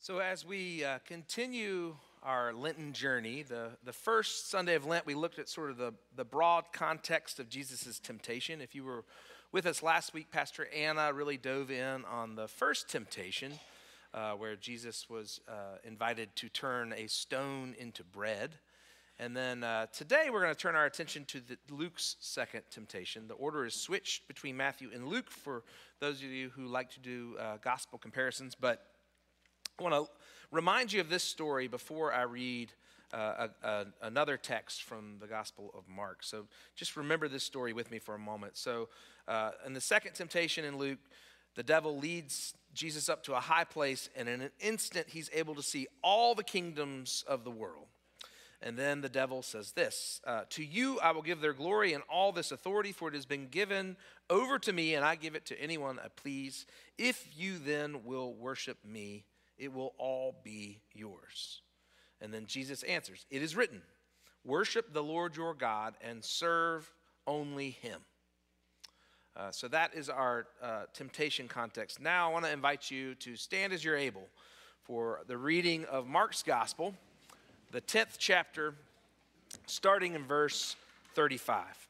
So as we continue our Lenten journey, the first Sunday of Lent, we looked at sort of the broad context of Jesus' temptation. If you were with us last week, Pastor Anna really dove in on the first temptation, where Jesus was invited to turn a stone into bread. And then today we're going to turn our attention to Luke's second temptation. The order is switched between Matthew and Luke for those of you who like to do gospel comparisons, but I want to remind you of this story before I read another text from the Gospel of Mark. So just remember this story with me for a moment. So in the second temptation in Luke, the devil leads Jesus up to a high place, and in an instant he's able to see all the kingdoms of the world. And then the devil says this, "To you I will give their glory and all this authority, for it has been given over to me, and I give it to anyone I please. If you then will worship me, it will all be yours." And then Jesus answers, "It is written, worship the Lord your God and serve only him." So that is our temptation context. Now I want to invite you to stand as you're able for the reading of Mark's Gospel, the 10th chapter, starting in verse 35.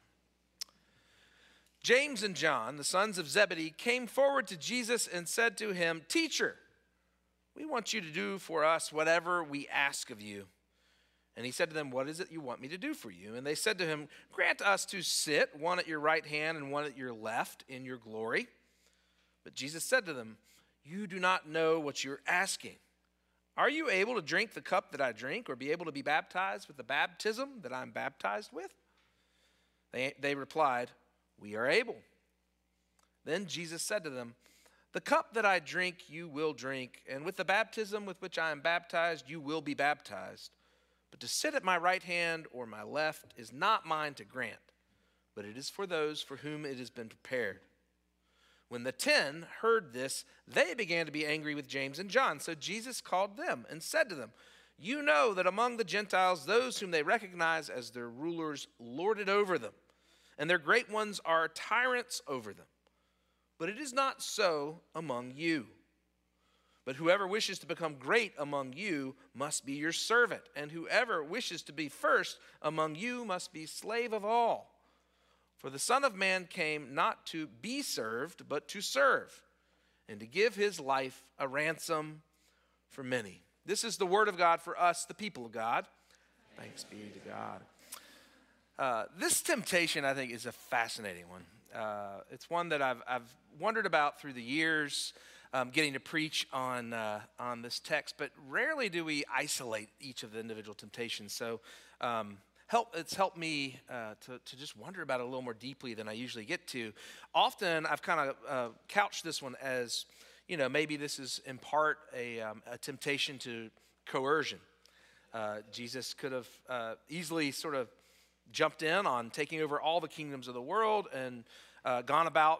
James and John, the sons of Zebedee, came forward to Jesus and said to him, "Teacher, we want you to do for us whatever we ask of you." And he said to them, "What is it you want me to do for you?" And they said to him, "Grant us to sit, one at your right hand and one at your left, in your glory." But Jesus said to them, "You do not know what you're asking. Are you able to drink the cup that I drink, or be able to be baptized with the baptism that I'm baptized with?" They replied, "We are able." Then Jesus said to them, "The cup that I drink you will drink, and with the baptism with which I am baptized you will be baptized. But to sit at my right hand or my left is not mine to grant, but it is for those for whom it has been prepared." When the 10 heard this, they began to be angry with James and John. So Jesus called them and said to them, "You know that among the Gentiles those whom they recognize as their rulers lord it over them, and their great ones are tyrants over them. But it is not so among you. But whoever wishes to become great among you must be your servant, and whoever wishes to be first among you must be slave of all. For the Son of Man came not to be served, but to serve, and to give his life a ransom for many." This is the word of God for us, the people of God. Thanks be to God. This temptation, I think, is a fascinating one. It's one that I've wondered about through the years, getting to preach on this text, but rarely do we isolate each of the individual temptations. So it's helped me to just wonder about it a little more deeply than I usually get to. Often I've kind of couched this one as, maybe this is in part a temptation to coercion. Jesus could have easily sort of jumped in on taking over all the kingdoms of the world and gone about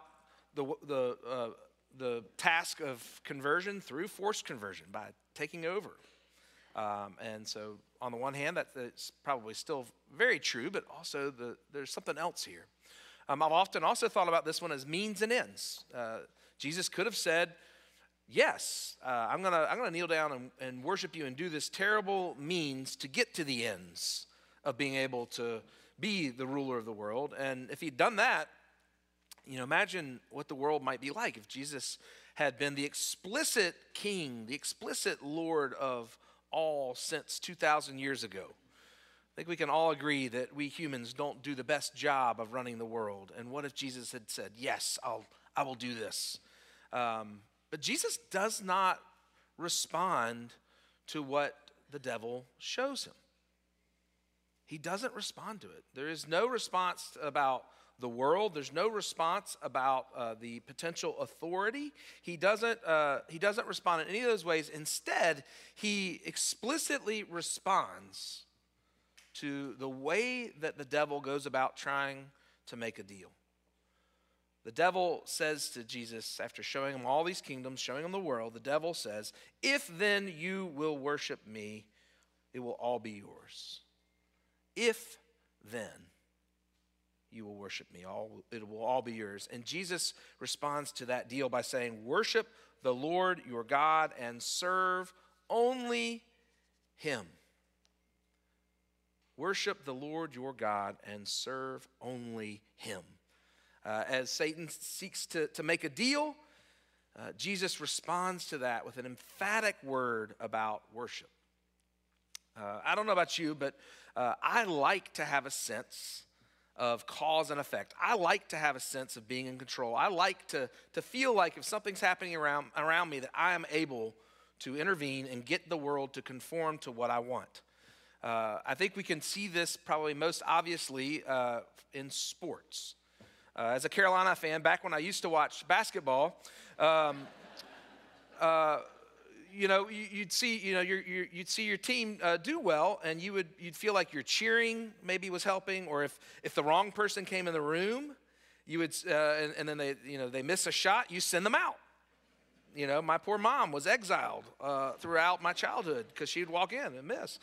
the task of conversion through forced conversion by taking over. And so on the one hand, that's probably still very true, but also there's something else here. I've often also thought about this one as means and ends. Jesus could have said, "Yes, I'm gonna kneel down and worship you and do this terrible means to get to the ends of being able to be the ruler of the world." And if he'd done that, imagine what the world might be like if Jesus had been the explicit king, the explicit Lord of all since 2,000 years ago. I think we can all agree that we humans don't do the best job of running the world. And what if Jesus had said, "Yes, I will do this"? But Jesus does not respond to what the devil shows him. He doesn't respond to it. There is no response about the world. There's no response about the potential authority. He doesn't respond in any of those ways. Instead, he explicitly responds to the way that the devil goes about trying to make a deal. The devil says to Jesus, after showing him all these kingdoms, showing him the world, the devil says, "If then you will worship me, it will all be yours. If then you will worship me, it will all be yours." And Jesus responds to that deal by saying, "Worship the Lord your God and serve only him. Worship the Lord your God and serve only him. As Satan seeks to make a deal, Jesus responds to that with an emphatic word about worship. I don't know about you, but I like to have a sense of cause and effect. I like to have a sense of being in control. I like to feel like if something's happening around me that I am able to intervene and get the world to conform to what I want. I think we can see this probably most obviously in sports. As a Carolina fan, back when I used to watch basketball, you'd see your team do well, and you'd feel like your cheering maybe was helping, or if the wrong person came in the room, you would and then they miss a shot, you send them out. My poor mom was exiled throughout my childhood because she'd walk in and miss.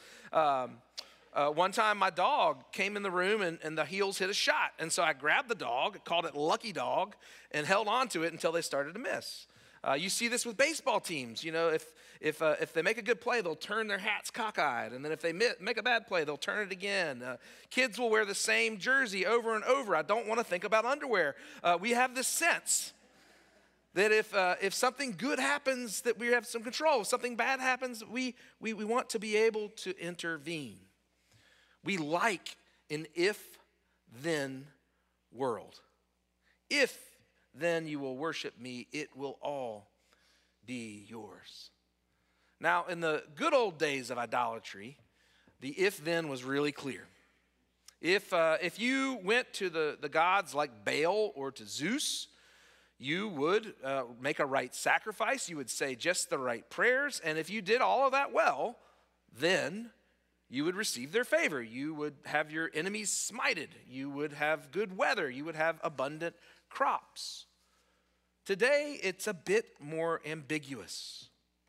One time my dog came in the room and the heels hit a shot. And so I grabbed the dog, called it Lucky Dog, and held on to it until they started to miss. You see this with baseball teams. If they make a good play, they'll turn their hats cockeyed. And then if they make a bad play, they'll turn it again. Kids will wear the same jersey over and over. I don't want to think about underwear. We have this sense that if something good happens, that we have some control. If something bad happens, we want to be able to intervene. We like an if-then world. If then you will worship me, it will all be yours. Now, in the good old days of idolatry, the if-then was really clear. If you went to the gods like Baal or to Zeus, you would make a right sacrifice. You would say just the right prayers. And if you did all of that well, then you would receive their favor. You would have your enemies smited. You would have good weather. You would have abundant crops. Today, it's a bit more ambiguous.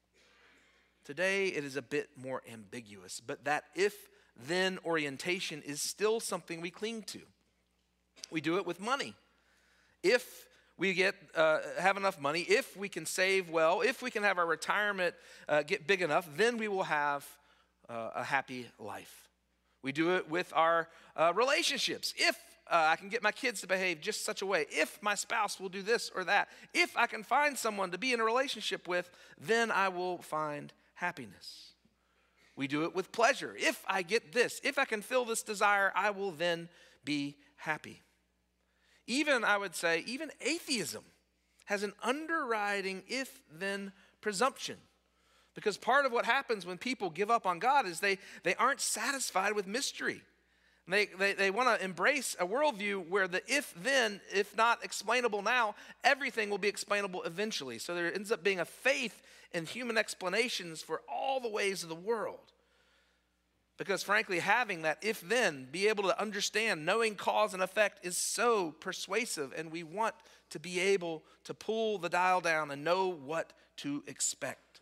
Today, it is a bit more ambiguous. But that if-then orientation is still something we cling to. We do it with money. If we have enough money, if we can save well, if we can have our retirement get big enough, then we will have a happy life. We do it with our relationships. If I can get my kids to behave just such a way, if my spouse will do this or that, if I can find someone to be in a relationship with, then I will find happiness. We do it with pleasure. If I get this, if I can fill this desire, I will then be happy. Even, I would say, even atheism has an underwriting if-then presumption. Because part of what happens when people give up on God is they aren't satisfied with mystery. They want to embrace a worldview where the if-then, if not explainable now, everything will be explainable eventually. So there ends up being a faith in human explanations for all the ways of the world. Because frankly, having that if-then, be able to understand, knowing cause and effect is so persuasive, and we want to be able to pull the dial down and know what to expect.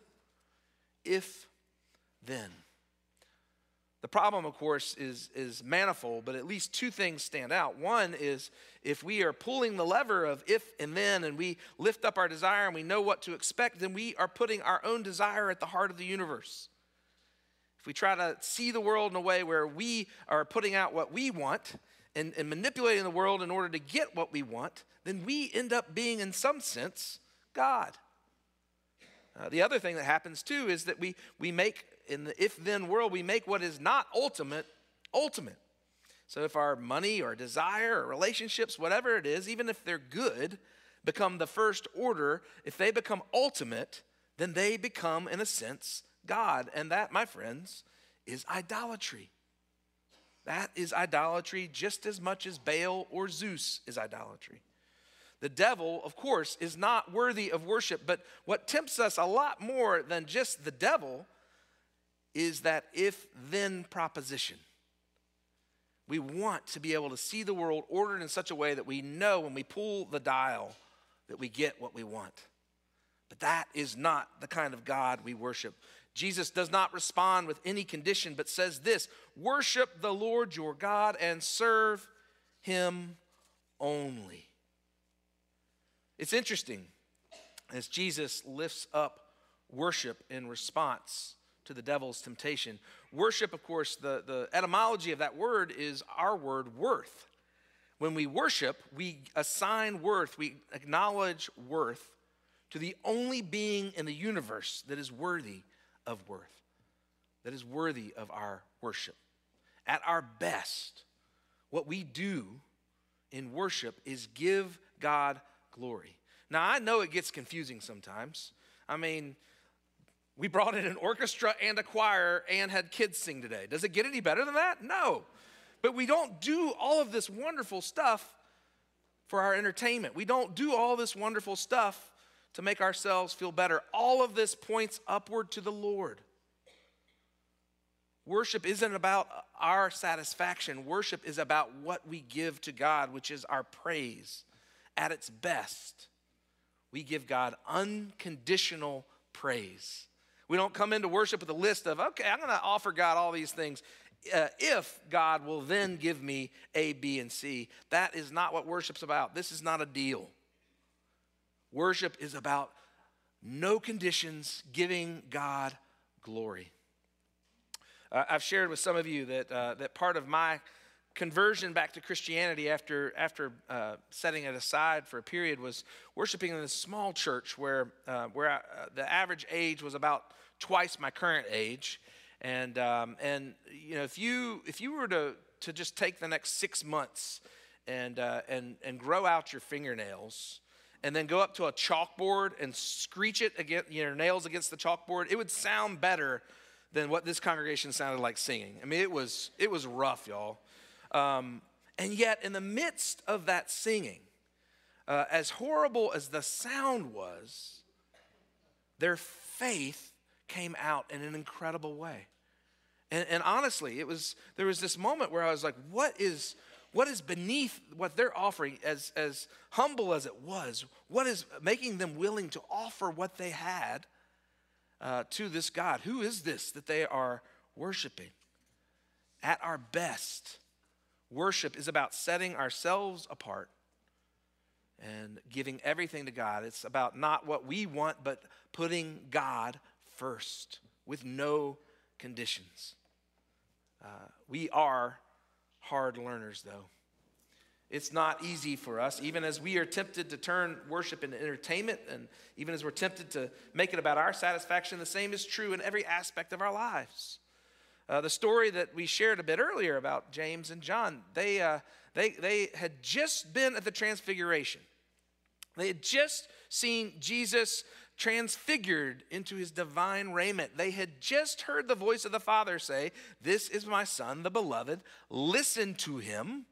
If-then. The problem, of course, is manifold, but at least two things stand out. One is if we are pulling the lever of if and then, and we lift up our desire and we know what to expect, then we are putting our own desire at the heart of the universe. If we try to see the world in a way where we are putting out what we want and manipulating the world in order to get what we want, then we end up being, in some sense, God. The other thing that happens, too, is that we make, in the if-then world, we make what is not ultimate, ultimate. So if our money or desire or relationships, whatever it is, even if they're good, become the first order, if they become ultimate, then they become, in a sense, God. And that, my friends, is idolatry. That is idolatry just as much as Baal or Zeus is idolatry. The devil, of course, is not worthy of worship, but what tempts us a lot more than just the devil is that if-then proposition. We want to be able to see the world ordered in such a way that we know when we pull the dial that we get what we want. But that is not the kind of God we worship. Jesus does not respond with any condition, but says this: worship the Lord your God and serve him only. It's interesting as Jesus lifts up worship in response to the devil's temptation. Worship, of course, the etymology of that word is our word worth. When we worship, we assign worth, we acknowledge worth to the only being in the universe that is worthy of worth, that is worthy of our worship. At our best, what we do in worship is give God glory. Now, I know it gets confusing sometimes. I mean, we brought in an orchestra and a choir and had kids sing today. Does it get any better than that? No. But we don't do all of this wonderful stuff for our entertainment. We don't do all this wonderful stuff to make ourselves feel better. All of this points upward to the Lord. Worship isn't about our satisfaction. Worship is about what we give to God, which is our praise. At its best, we give God unconditional praise. We don't come into worship with a list of, okay, I'm going to offer God all these things if God will then give me A, B, and C. That is not what worship's about. This is not a deal. Worship is about no conditions, giving God glory. I've shared with some of you that part of my conversion back to Christianity after setting it aside for a period was worshiping in this small church where the average age was about twice my current age, and you know, if you were to just take the next 6 months and grow out your fingernails and then go up to a chalkboard and screech it against your nails against the chalkboard, it would sound better than what this congregation sounded like singing. I mean, it was rough, y'all. And yet, in the midst of that singing, as horrible as the sound was, their faith came out in an incredible way. And honestly, there was this moment where I was like, what is beneath what they're offering, as humble as it was? What is making them willing to offer what they had to this God? Who is this that they are worshiping? At our best, worship is about setting ourselves apart and giving everything to God. It's about not what we want, but putting God first with no conditions. We are hard learners, though. It's not easy for us, even as we are tempted to turn worship into entertainment, and even as we're tempted to make it about our satisfaction. The same is true in every aspect of our lives. The story that we shared a bit earlier about James and John, they had just been at the Transfiguration. They had just seen Jesus transfigured into his divine raiment. They had just heard the voice of the Father say, "This is my Son, the beloved. Listen to him."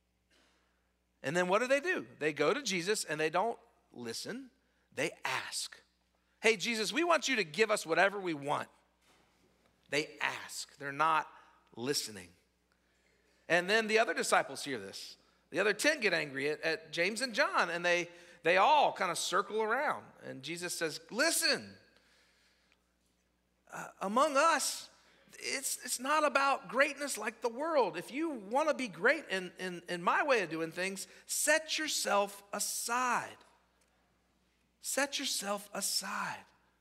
And then what do? They go to Jesus and they don't listen. They ask, "Hey, Jesus, we want you to give us whatever we want." They ask. They're not listening. And then the other disciples hear this. The other 10 get angry at James and John, and they all kind of circle around. And Jesus says, "Listen, among us, it's not about greatness like the world. If you want to be great in my way of doing things, set yourself aside. Set yourself aside.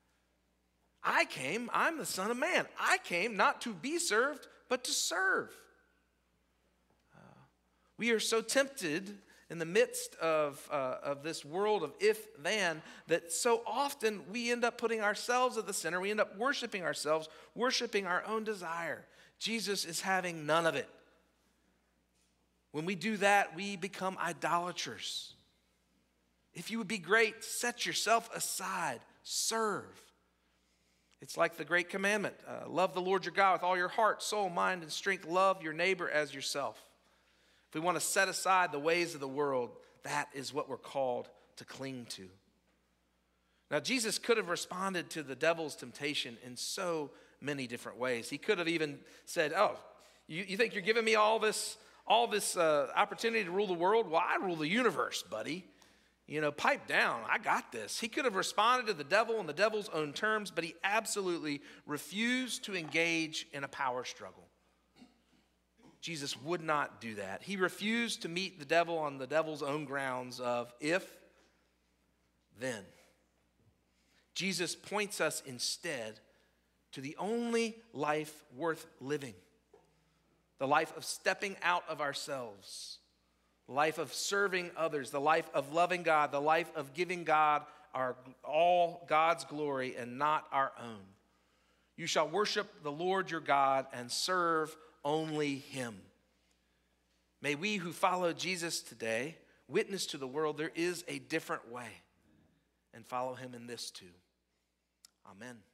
I'm the Son of Man. I came not to be served, but to serve." We are so tempted in the midst of this world of if-then that so often we end up putting ourselves at the center. We end up worshiping ourselves, worshiping our own desire. Jesus is having none of it. When we do that, we become idolaters. If you would be great, set yourself aside, serve. It's like the great commandment, love the Lord your God with all your heart, soul, mind, and strength. Love your neighbor as yourself. If we want to set aside the ways of the world, that is what we're called to cling to. Now, Jesus could have responded to the devil's temptation in so many different ways. He could have even said, "Oh, you think you're giving me all this opportunity to rule the world? Well, I rule the universe, buddy. You know, pipe down. I got this." He could have responded to the devil on the devil's own terms, but he absolutely refused to engage in a power struggle. Jesus would not do that. He refused to meet the devil on the devil's own grounds of if, then. Jesus points us instead to the only life worth living, the life of stepping out of ourselves, the life of serving others, the life of loving God, the life of giving God all God's glory and not our own. You shall worship the Lord your God and serve only him. May we who follow Jesus today witness to the world there is a different way and follow him in this too. Amen.